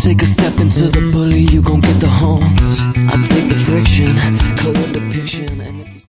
take a step into the bully, you gon' get